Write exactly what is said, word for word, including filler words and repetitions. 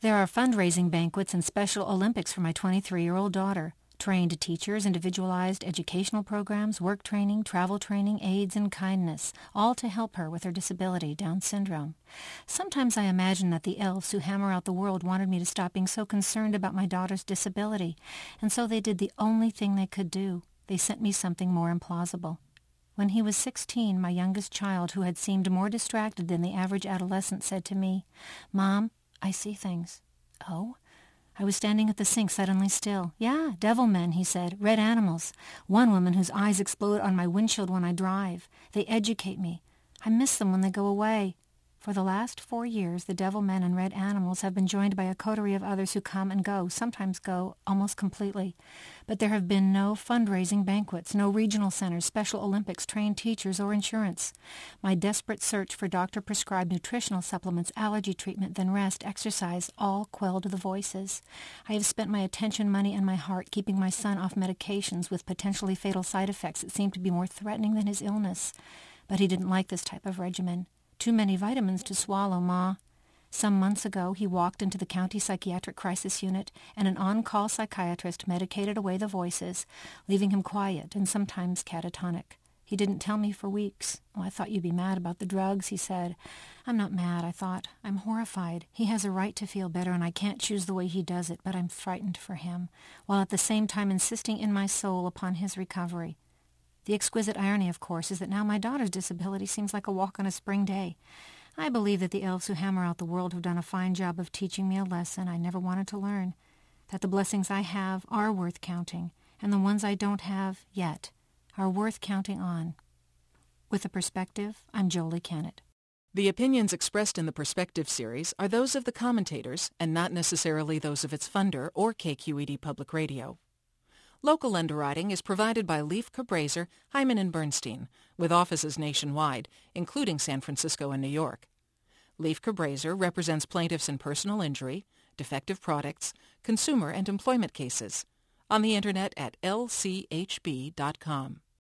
There are fundraising banquets and Special Olympics for my twenty-three-year-old daughter. Trained teachers, individualized educational programs, work training, travel training, aids, and kindness, all to help her with her disability, Down syndrome. Sometimes I imagine that the elves who hammer out the world wanted me to stop being so concerned about my daughter's disability, and so they did the only thing they could do. They sent me something more implausible. When he was sixteen, my youngest child, who had seemed more distracted than the average adolescent, said to me, "Mom, I see things." "Oh?" I was standing at the sink suddenly still. "Yeah, devil men," he said. "Red animals. One woman whose eyes explode on my windshield when I drive. They educate me. I miss them when they go away." For the last four years, the devil men and red animals have been joined by a coterie of others who come and go, sometimes go almost completely. But there have been no fundraising banquets, no regional centers, Special Olympics, trained teachers, or insurance. My desperate search for doctor-prescribed nutritional supplements, allergy treatment, then rest, exercise, all quelled the voices. I have spent my attention, money, and my heart keeping my son off medications with potentially fatal side effects that seemed to be more threatening than his illness. But he didn't like this type of regimen. Too many vitamins to swallow, Ma. Some months ago, he walked into the county psychiatric crisis unit, and an on-call psychiatrist medicated away the voices, leaving him quiet and sometimes catatonic. He didn't tell me for weeks. "Oh, I thought you'd be mad about the drugs," he said. "I'm not mad," I thought. "I'm horrified. He has a right to feel better, and I can't choose the way he does it, but I'm frightened for him, while at the same time insisting in my soul upon his recovery. The exquisite irony, of course, is that now my daughter's disability seems like a walk on a spring day. I believe that the elves who hammer out the world have done a fine job of teaching me a lesson I never wanted to learn, that the blessings I have are worth counting, and the ones I don't have yet are worth counting on. With a Perspective, I'm Jolie Kennett. The opinions expressed in the Perspective series are those of the commentators and not necessarily those of its funder or K Q E D Public Radio. Local underwriting is provided by Leif Cabraser, Hyman and Bernstein, with offices nationwide, including San Francisco and New York. Leif Cabraser represents plaintiffs in personal injury, defective products, consumer and employment cases, on the Internet at L C H B dot com.